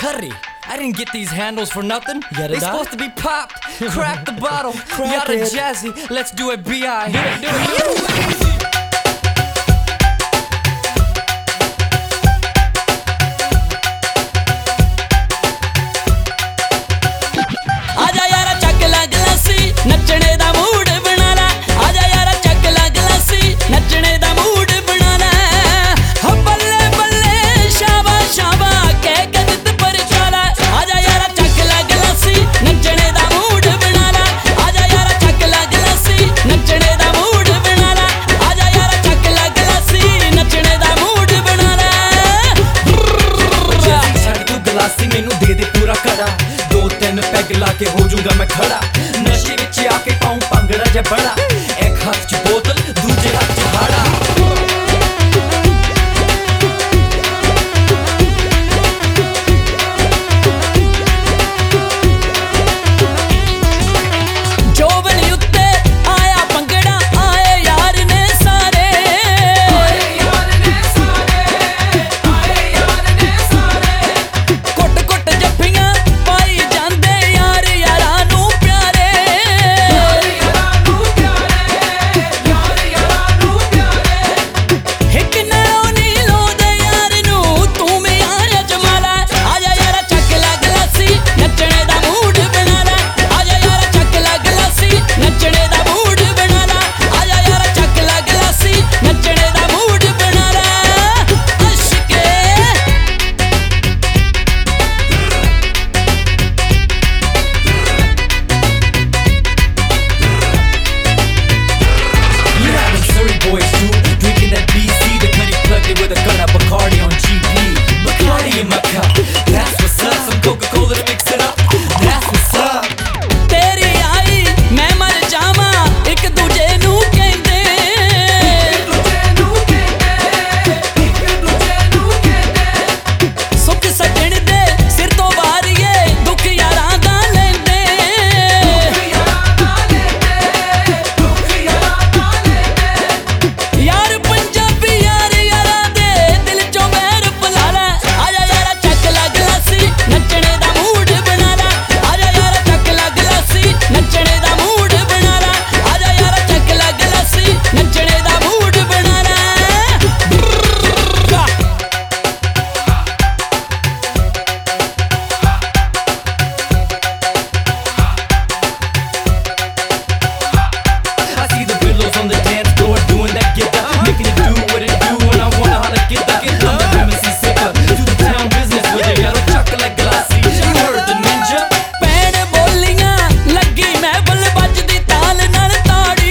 hurry. I didn't get these handles for nothing. They supposed to be popped. Crack the bottle. Yada jazzy. Let's do it, B.I. Do it. नचने दा mood बना ला आजा यारा चक ला गलासी नचने दा mood बना ला हो बल्ले बल्ले शाबा शाबा कह के दित पर चाला आजा यारा चक ला गलासी नचने दा मूड बना ला आजा यारा चक ला गलासी नचने दा मूड बना ला आजा यारा चक ला गलासी नचने दा मूड बना ला जल्दी छड़ तू गलासी मैनू दे दे पूरा कड़ा 2-3 पैग ला के हो जाऊंगा मैं खड़ा नशे विच आके पाऊं भंगड़ा जा बड़ा एक हाथ च बोतल दूजे हाथ च हाड़ा जोबन उत्ते आया भंगड़ा आए यार ने सारे कुट कुट जफ्फियां पाई जांदे यार यारां नू प्यारे हिक नालों नी लोदे यार नू तू मैं आया जमाला आजा यारा चक ला गलासी नचने दा मूड बना ला आजा यारा चक ला गलासी नचने दा मूड बना ला आजा यारा चक ला गलासी नचने दा मूड बना ला अशके You having Surrey boys too, drinking that BC. The cutty plugged it with a gun, a Bacardi on GP. Bacardi in my cup, that's what's up. Some Coca-Cola to mix it up, that's what's up. तेरी आई मैं मर जावां एक दूजे नू कहंदे सुख सजण दे सिर तो वारिए दुख यारां दा लैंदे यार पंजाबी यार यारा दे दिल चों बैर पला ला आजा यारा चक ला गलासी नचने दा मूड बना ला आजा यारा चक ला गलासी नचने दा मूड बना ला आजा यारा चक ला गलासी नचने दा मूड बना ला I see the billows on the dance floor doing that get up, making it do what it do, and I wanna how to get up. I'm the MC sicker, do the town business with it. Gotta chuck like glassy. You heard the ninja. पैण बोलियां लगी महफल बजदी ताल नाल ताड़ी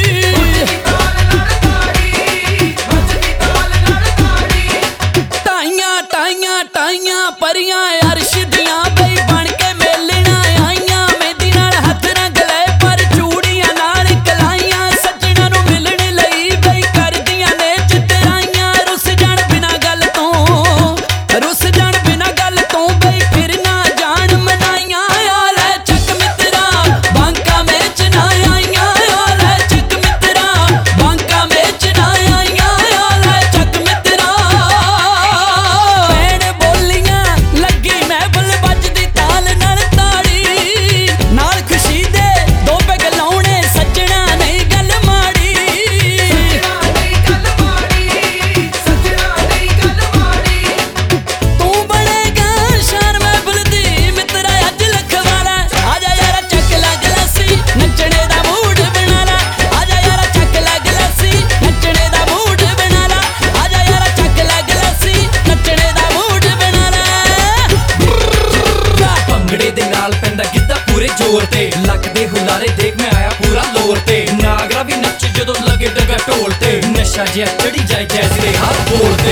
टाइयां टाइयां टाइयां परियां अर्श दियां बई बन के मेलना आईयां मेहंदी नाल हथ रंग ले पर चूड़ियां नाल कलाइयां सज्जणा नू मिलण लई बई करदियां ने चितराइयां रुस जाण बिना गल तो बई फिर ना जान मनाइयां आ ले चक मित्रा बांका मेच ना आईयां आ ले चक मित्रा बांका मेच ना आईयां आ ले चक मित्रा पैण बोलियां लगी महफल बजदी ताल नाल ताड़ी नाल खुशी दे दो पैग लाउणे सज्जणा नहीं गल माड़ी तू बनेगा शान महफल दी मित्रा अज लखवाला आजा यारा चक ला गलासी नचने दा मूड बना ला आजा यारा चक ला गलासी नचने दा मूड बना ला आजा यारा चक ला गलासी नचने दा मूड बना ला ਭੰਗੜੇ ਦੇ ਨਾਲ ਪੈਂਦਾ ਗਿੱਧਾ ਪੂਰੇ ਜ਼ੋਰ ਤੇ ਲੱਕ ਦੇ ਹੁਲਾਰੇ ਦੇਖ ਮੈਂ ਆਇਆ ਪੂਰਾ ਲੋਰ ਤੇ ਨਾਗਰਾ ਵੀ ਨੱਚ ਜਦੋਂ ਲੱਗੇ ਡਗਾ ਢੋਲ ਤੇ ਨਸ਼ਾ ਜਿਹਾ ਚੜੀ ਜਾਏ ਜੈਸੇ ਦੇ ਹੱਥ ਬੋਲ ਤੇ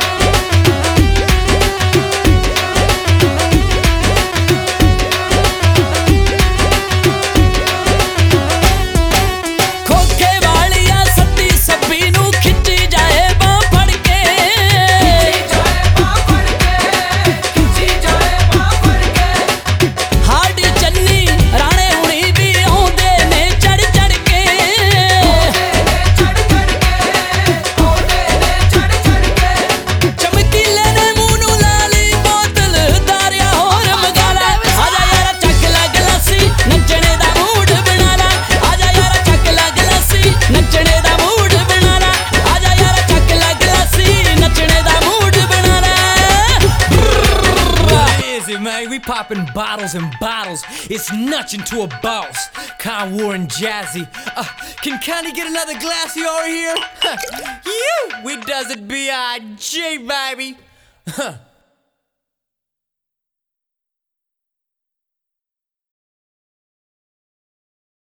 खोखे वालिया सत्ती सब्बी नू खिच्ची जाए बां फड़ के हाडी चन्नी राणे हुणी भी आउंदे ने चढ़ चढ़ के we popping bottles and bottles. It's nutching to a boss. Con War and Jazzy. Can Connie get another glassy over here? You! We does it B.I.G. baby.